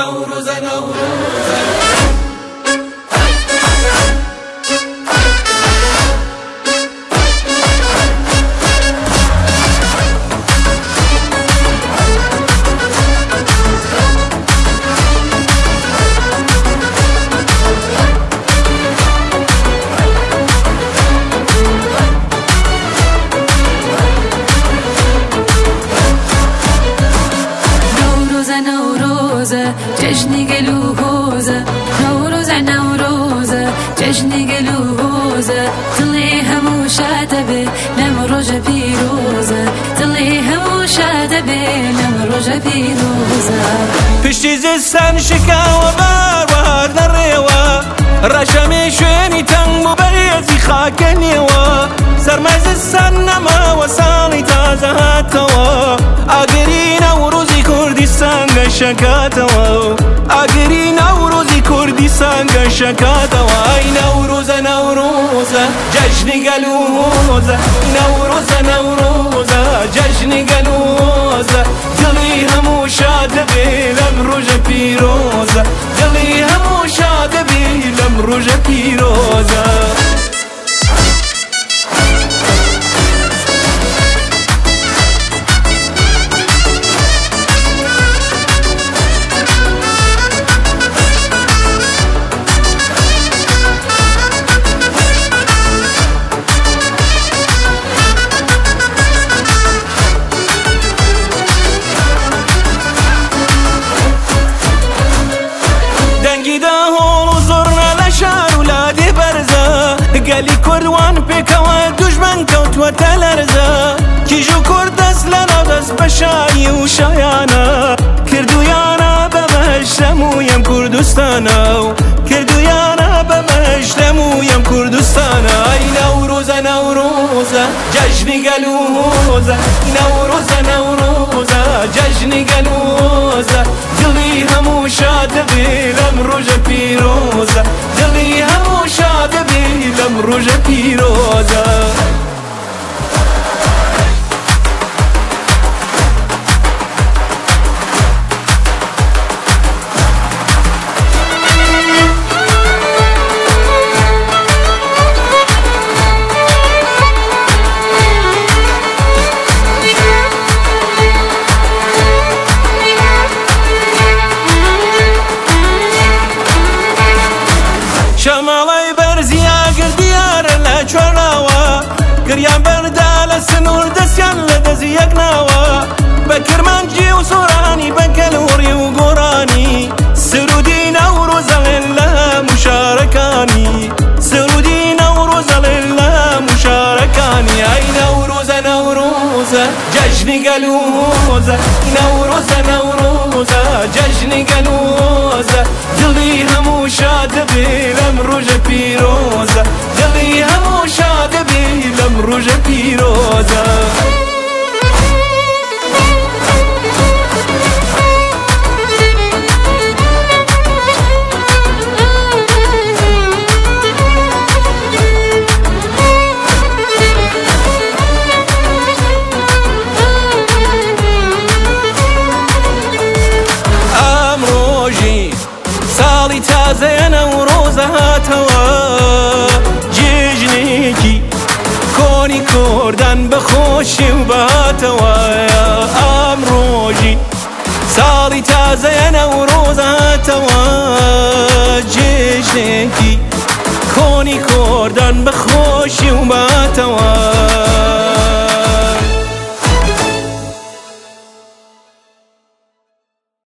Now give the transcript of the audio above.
نوروزە نوروزە جشنی گلوزه نوروزه نوروزه جشنی گلوزه دلی همو شاده به نمروز پیروزه دلی همو شاده به نمروز پیروزه پشتی زستان شکاو بار نڕێوە ڕەشەمێ شوێنی تەنگ و بەڕێزی خاکەنیەوە سەرمای زستان نەماوە ساڵی تازە هاتەوە ئاگری نەوروزی کوردستان گەشەکاتەوە ئاگری نەوروزی کوردستان گەشەکاتەوە ئەی نەوروزە نەوروزە جەژنی گەلوزە نەوروزە نەوروزە جەژنی گەلوزە دڵی هەموو شادە بێ لەم ڕۆژە پیرۆزە دڵی هەموو شادە بێ لەم ڕۆژە پیرۆزە گەلی کوردوان پێکەوە دوژمن کەوتووەتە لەرزە کیژ و کورد دەست لە ناو دەست بە شایی و شایانە کردویانە بەمەش لەموویەم کوردستانە و کردویانە بەمەش لەموویەم کوردستانە ئەی نەوروزە نەوروزە جەژنی گەلوزە نەوروزە نەوروزە جەژنی گەلوزە دڵی هەموو شادە بێ لەم ڕۆژە پیرۆزە دڵی هەموو شادە بێ لەم ڕۆژە پیرۆزە شەماڵەی بەرزیا گردیارە لە چۆرناوە گریان بەردا لە سنوور دەستیان لە دەزی یەکناوە بە کرمانجی و سۆرانی بە گەلوڕی و گۆڕانی سرودی نەوروزەڵێن لە موشارەکانی سرودی نەوروزەڵێن لە موشارەکانی ئەی نەوروزە نەوروزە جەژنی گەلوزە نەوروزە نەوروزە جەژنی گەلوزە دڵی هەموو شادە بێ لەم ڕۆژە پیرۆزە دڵی هەموو شادە بێ لەم ڕۆژە پیرۆزە تازەیە نەورۆزە هاتەوە جێژنێکی کۆنی کوردان بەخۆشی و بەهاتەوە ئەمڕۆژی ساڵی تازەیە نەورۆزە هاتەوە جێژنێکی کۆنی کوردان بەخۆشی و بەهاتەوە